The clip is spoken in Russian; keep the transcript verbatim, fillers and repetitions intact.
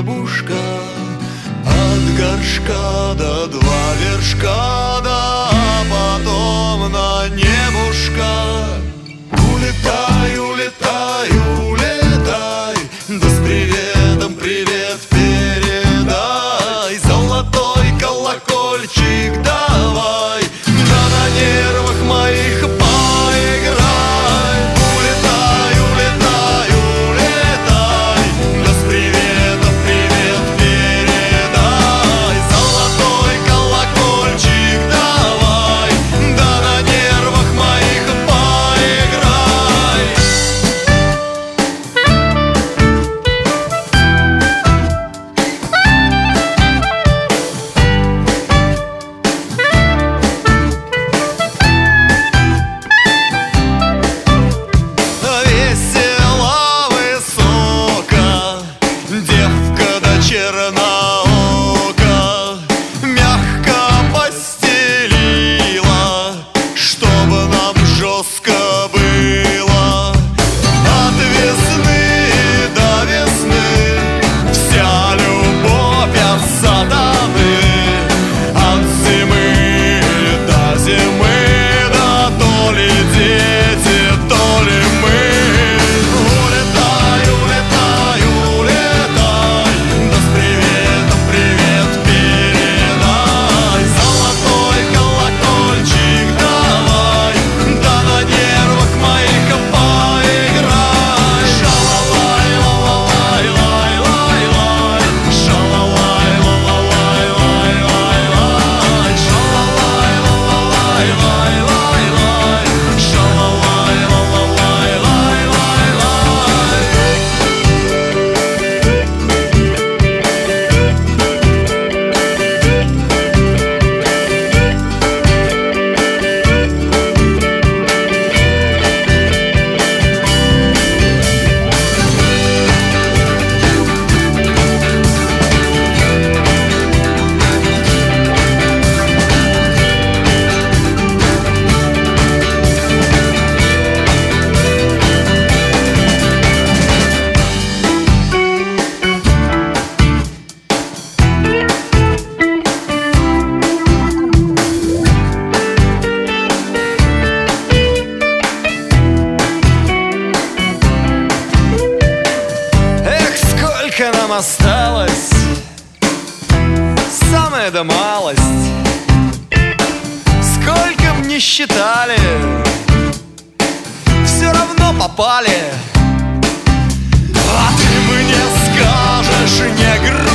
небушка, от горшка до два вершка, да, а потом на небушка. Улетай, улетай, улетай, да с приветом привет передай. Золотой колокольчик давай, да на нервах моих поиграй. Улетай, улетай, улетай, да с приветом привет передай. Золотой колокольчик давай, да на нервах моих поиграй. Весела высоко девка да черноока, мягко постелила, чтобы нам жестко было. От весны до весны вся любовь от сатаны, от зимы до зимы, да то ли дети, то ли мы. Улетай, улетай, улетай, да с приветом привет передай. Золотой колокольчик давай, да на нервах моих поиграй. Шалалай, лалалай, лай, лай, лай. Шалалай, лалалай, лай, лай, лай. Шалалай, лалалай, лай, лай, лай. Шалалай, лалалай, лай, лай, лай. Эх, сколько нам осталось, самая да малость. Сколько б ни считали, все равно попали. А ты мне скажешь, не грусти,